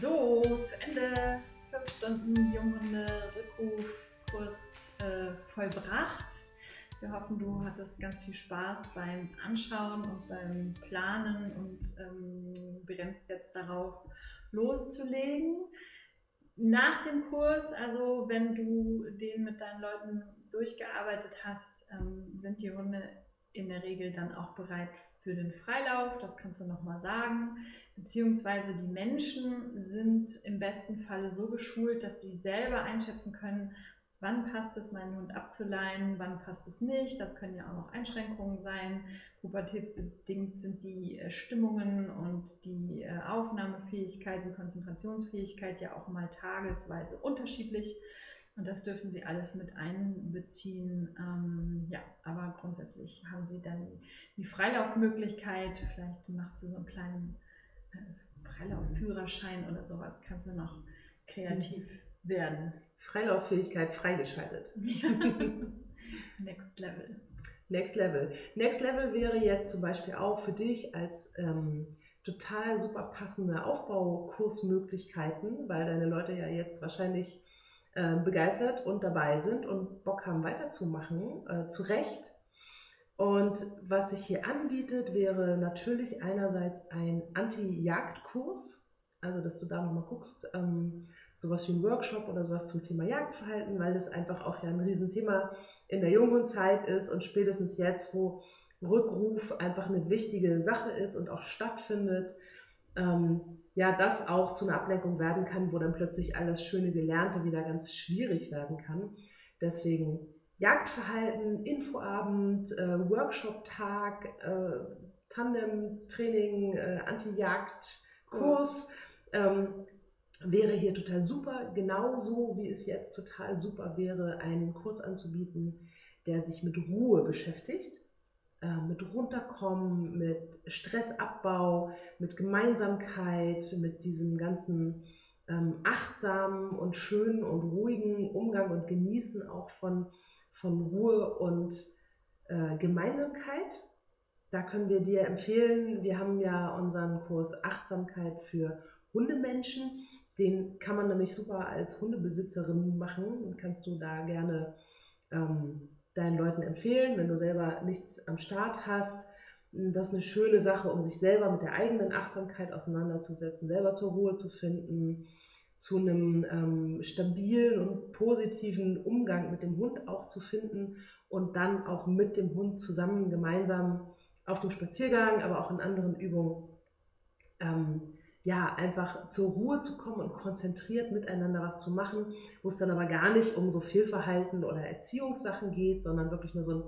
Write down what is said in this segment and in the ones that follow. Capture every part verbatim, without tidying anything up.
So, zu Ende. Fünf Stunden Junghunde-Rückrufkurs äh, vollbracht. Wir hoffen, du hattest ganz viel Spaß beim Anschauen und beim Planen und ähm, brennst jetzt darauf, loszulegen. Nach dem Kurs, also wenn du den mit deinen Leuten durchgearbeitet hast, ähm, sind die Hunde in der Regel dann auch bereit für den Freilauf, das kannst du nochmal sagen, beziehungsweise die Menschen sind im besten Falle so geschult, dass sie selber einschätzen können, wann passt es, meinen Hund abzuleihen, wann passt es nicht. Das können ja auch noch Einschränkungen sein. Pubertätsbedingt sind die Stimmungen und die Aufnahmefähigkeit, die Konzentrationsfähigkeit ja auch mal tagesweise unterschiedlich. Und das dürfen Sie alles mit einbeziehen. Ähm, ja, aber grundsätzlich haben Sie dann die Freilaufmöglichkeit. Vielleicht machst du so einen kleinen äh, Freilaufführerschein oder sowas. Kannst du noch kreativ mhm. werden. Freilauffähigkeit freigeschaltet. Ja. Next Level. Next Level. Next Level wäre jetzt zum Beispiel auch für dich als ähm, total super passende Aufbaukursmöglichkeiten, weil deine Leute ja jetzt wahrscheinlich äh, begeistert und dabei sind und Bock haben weiterzumachen, äh, zu Recht. Und was sich hier anbietet, wäre natürlich einerseits ein Anti-Jagd-Kurs, also dass du da nochmal guckst, ähm, sowas wie ein Workshop oder sowas zum Thema Jagdverhalten, weil das einfach auch ja ein Riesenthema in der Junghundzeit ist und spätestens jetzt, wo Rückruf einfach eine wichtige Sache ist und auch stattfindet, ähm, ja, das auch zu einer Ablenkung werden kann, wo dann plötzlich alles schöne Gelernte wieder ganz schwierig werden kann. Deswegen Jagdverhalten, Infoabend, äh, Workshop-Tag, äh, Tandem-Training, äh, Anti-Jagd-Kurs, ähm, wäre hier total super, genauso wie es jetzt total super wäre, einen Kurs anzubieten, der sich mit Ruhe beschäftigt, äh, mit Runterkommen, mit Stressabbau, mit Gemeinsamkeit, mit diesem ganzen ähm, achtsamen und schönen und ruhigen Umgang und Genießen auch von, von Ruhe und äh, Gemeinsamkeit. Da können wir dir empfehlen, wir haben ja unseren Kurs Achtsamkeit für Hundemenschen. Den kann man nämlich super als Hundebesitzerin machen. Und kannst du da gerne ähm, deinen Leuten empfehlen, wenn du selber nichts am Start hast. Das ist eine schöne Sache, um sich selber mit der eigenen Achtsamkeit auseinanderzusetzen, selber zur Ruhe zu finden, zu einem ähm, stabilen und positiven Umgang mit dem Hund auch zu finden und dann auch mit dem Hund zusammen gemeinsam auf dem Spaziergang, aber auch in anderen Übungen ähm, ja, einfach zur Ruhe zu kommen und konzentriert miteinander was zu machen, wo es dann aber gar nicht um so Fehlverhalten oder Erziehungssachen geht, sondern wirklich nur so ein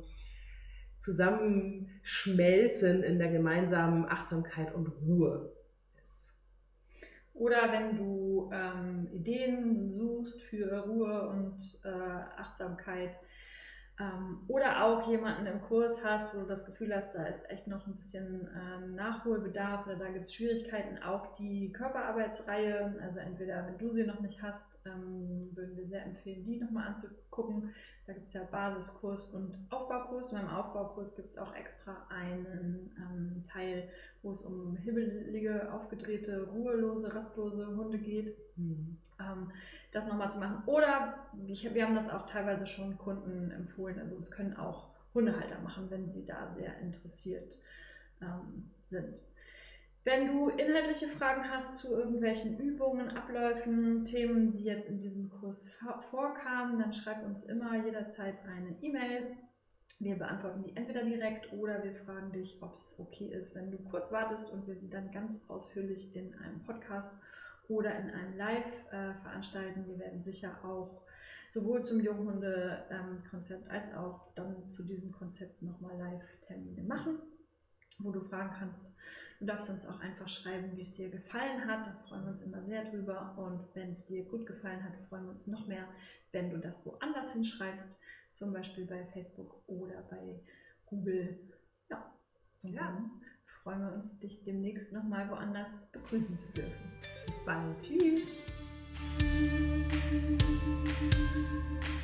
Zusammenschmelzen in der gemeinsamen Achtsamkeit und Ruhe ist. Oder wenn du ähm, Ideen suchst für Ruhe und äh, Achtsamkeit, Ähm, oder auch jemanden im Kurs hast, wo du das Gefühl hast, da ist echt noch ein bisschen äh, Nachholbedarf oder da gibt es Schwierigkeiten, auch die Körperarbeitsreihe, also entweder wenn du sie noch nicht hast, ähm, würden wir sehr empfehlen, die nochmal anzugucken. Da gibt es ja Basiskurs und Aufbaukurs und beim Aufbaukurs gibt es auch extra einen ähm, Teil, wo es um hibbelige, aufgedrehte, ruhelose, rastlose Hunde geht. Mhm. Ähm, das nochmal zu machen. Oder ich, wir haben das auch teilweise schon Kunden empfohlen, also es können auch Hundehalter machen, wenn sie da sehr interessiert ähm, sind. Wenn du inhaltliche Fragen hast zu irgendwelchen Übungen, Abläufen, Themen, die jetzt in diesem Kurs vorkamen, dann schreib uns immer jederzeit eine E-Mail. Wir beantworten die entweder direkt oder wir fragen dich, ob es okay ist, wenn du kurz wartest und wir sie dann ganz ausführlich in einem Podcast oder in einem Live äh, veranstalten. Wir werden sicher auch sowohl zum Junghunde-Konzept als auch dann zu diesem Konzept nochmal Live-Termine machen, wo du fragen kannst. Du darfst uns auch einfach schreiben, wie es dir gefallen hat. Da freuen wir uns immer sehr drüber. Und wenn es dir gut gefallen hat, freuen wir uns noch mehr, wenn du das woanders hinschreibst, zum Beispiel bei Facebook oder bei Google. Ja, und ja. Dann freuen wir uns, dich demnächst nochmal woanders begrüßen zu dürfen. Bis bald. Tschüss.